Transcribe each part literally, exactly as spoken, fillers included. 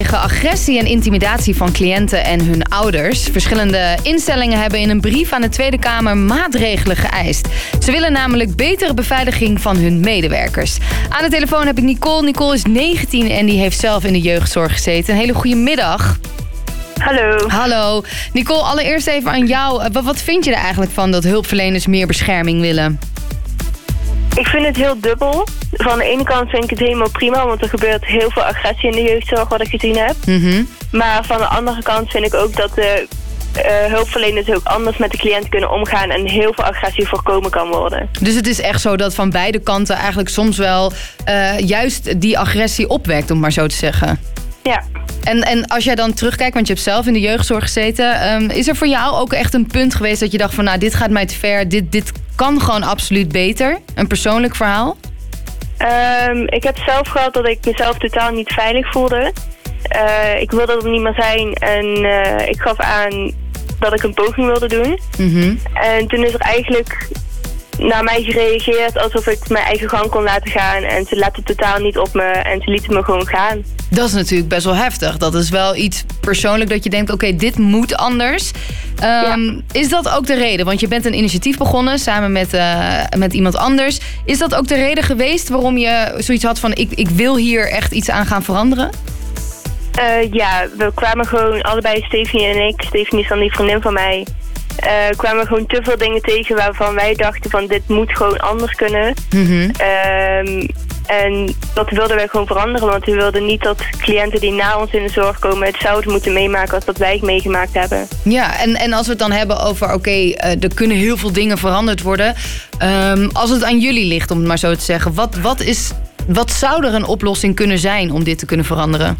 tegen agressie en intimidatie van cliënten en hun ouders. Verschillende instellingen hebben in een brief aan de Tweede Kamer maatregelen geëist. Ze willen namelijk betere beveiliging van hun medewerkers. Aan de telefoon heb ik Nicole. Nicole is negentien en die heeft zelf in de jeugdzorg gezeten. Een hele goede middag. Hallo. Hallo. Nicole, allereerst even aan jou. Wat, wat vind je er eigenlijk van dat hulpverleners meer bescherming willen? Ik vind het heel dubbel. Van de ene kant vind ik het helemaal prima, want er gebeurt heel veel agressie in de jeugdzorg wat ik gezien heb. Mm-hmm. Maar van de andere kant vind ik ook dat de uh, hulpverleners ook anders met de cliënt kunnen omgaan en heel veel agressie voorkomen kan worden. Dus het is echt zo dat van beide kanten eigenlijk soms wel uh, juist die agressie opwekt, om het maar zo te zeggen. Ja. En, en als jij dan terugkijkt, want je hebt zelf in de jeugdzorg gezeten, um, is er voor jou ook echt een punt geweest dat je dacht van nou, dit gaat mij te ver, dit, dit kan gewoon absoluut beter? Een persoonlijk verhaal? Um, ik heb zelf gehad dat ik mezelf totaal niet veilig voelde. Uh, ik wilde er niet meer zijn en uh, ik gaf aan dat ik een poging wilde doen. Mm-hmm. En toen is er eigenlijk naar mij gereageerd alsof ik mijn eigen gang kon laten gaan. En ze letten totaal niet op me en ze lieten me gewoon gaan. Dat is natuurlijk best wel heftig. Dat is wel iets persoonlijk dat je denkt, oké, okay, dit moet anders. Um, ja. Is dat ook de reden? Want je bent een initiatief begonnen samen met, uh, met iemand anders. Is dat ook de reden geweest waarom je zoiets had van, ik, ik wil hier echt iets aan gaan veranderen? Uh, ja, we kwamen gewoon allebei, Stephanie en ik, Stephanie is dan die vriendin van mij, uh, kwamen gewoon te veel dingen tegen waarvan wij dachten van dit moet gewoon anders kunnen. Mm-hmm. Um, en dat wilden wij gewoon veranderen, want we wilden niet dat cliënten die na ons in de zorg komen hetzelfde moeten meemaken als dat wij het meegemaakt hebben. Ja, en, en als we het dan hebben over, oké, okay, uh, er kunnen heel veel dingen veranderd worden. Um, als het aan jullie ligt, om het maar zo te zeggen, wat, wat, is, wat zou er een oplossing kunnen zijn om dit te kunnen veranderen?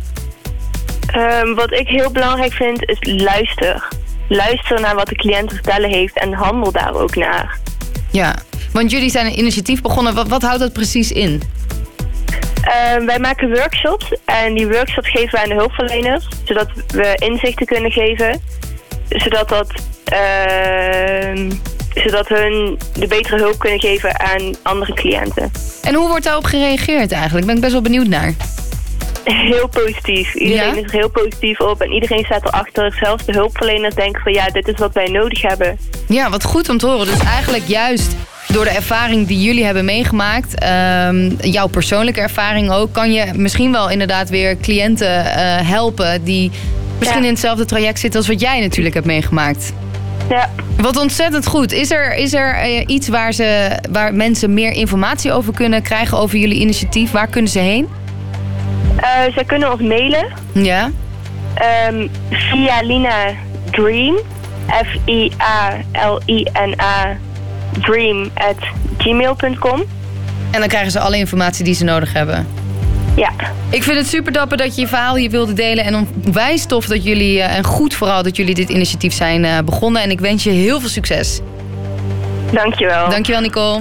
Um, wat ik heel belangrijk vind is luister. Luister naar wat de cliënt te vertellen heeft en handel daar ook naar. Ja, want jullie zijn een initiatief begonnen. Wat, wat houdt dat precies in? Uh, wij maken workshops en die workshops geven wij aan de hulpverleners, zodat we inzichten kunnen geven, zodat, dat, uh, zodat hun de betere hulp kunnen geven aan andere cliënten. En hoe wordt daarop gereageerd eigenlijk? Ben ik best wel benieuwd naar. Heel positief. Iedereen ja? is er heel positief op en iedereen staat erachter. Zelfs de hulpverleners denken van ja, dit is wat wij nodig hebben. Ja, wat goed om te horen. Dus eigenlijk juist door de ervaring die jullie hebben meegemaakt, um, jouw persoonlijke ervaring ook, kan je misschien wel inderdaad weer cliënten uh, helpen die misschien ja. in hetzelfde traject zitten als wat jij natuurlijk hebt meegemaakt. Ja. Wat ontzettend goed. Is er, is er uh, iets waar, ze, waar mensen meer informatie over kunnen krijgen over jullie initiatief? Waar kunnen ze heen? Uh, zij kunnen ons mailen. Ja. Um, via Lina Dream. F I A L I N A dream at gmail punt com. En dan krijgen ze alle informatie die ze nodig hebben. Ja. Ik vind het super dapper dat je je verhaal hier wilde delen. En onwijs tof dat jullie, en goed vooral dat jullie dit initiatief zijn begonnen. En ik wens je heel veel succes. Dankjewel. Dankjewel, Nicole.